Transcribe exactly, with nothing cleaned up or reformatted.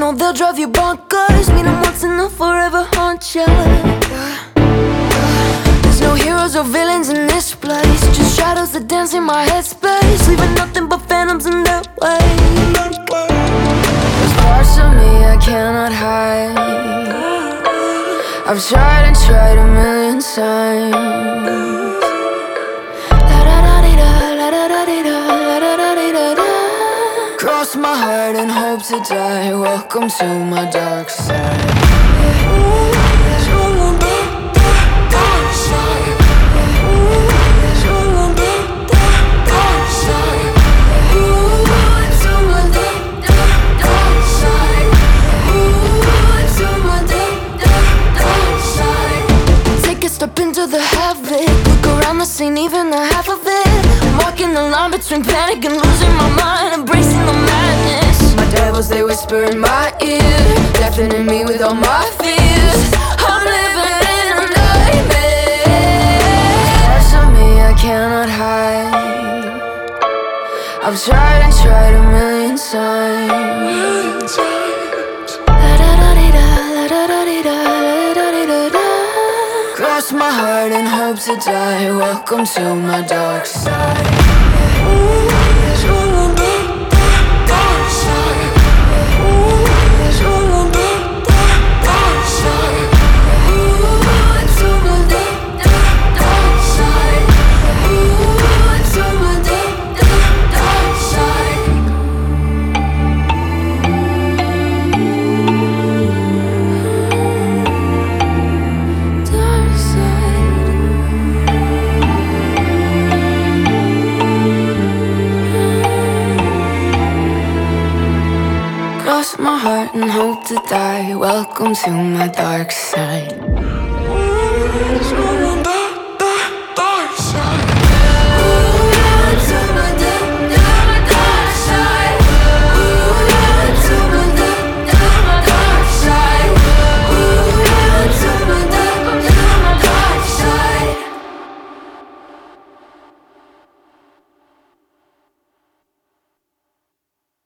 know they'll drive you bonkers. Meet them once and they'll forever haunt you. There's no heroes or villains in this place, just shadows that dance in my headspace, leaving nothing but phantoms in their way. There's parts of me I cannot hide. I've tried and tried a million times. Cross my heart and hope to die. Welcome to my dark side. Take a step into the havoc, look around the scene, even the half of it. I'm walking the line between panic and losing my mind, embracing the madness. My devils, they whisper in my ear, deafening me with all my fears. I'm living in a nightmare. Parts of me I cannot hide. I've tried and tried a million times. Cross my heart and hope to die. Welcome to my dark side. Cross my heart and hope to die. Welcome to my dark side.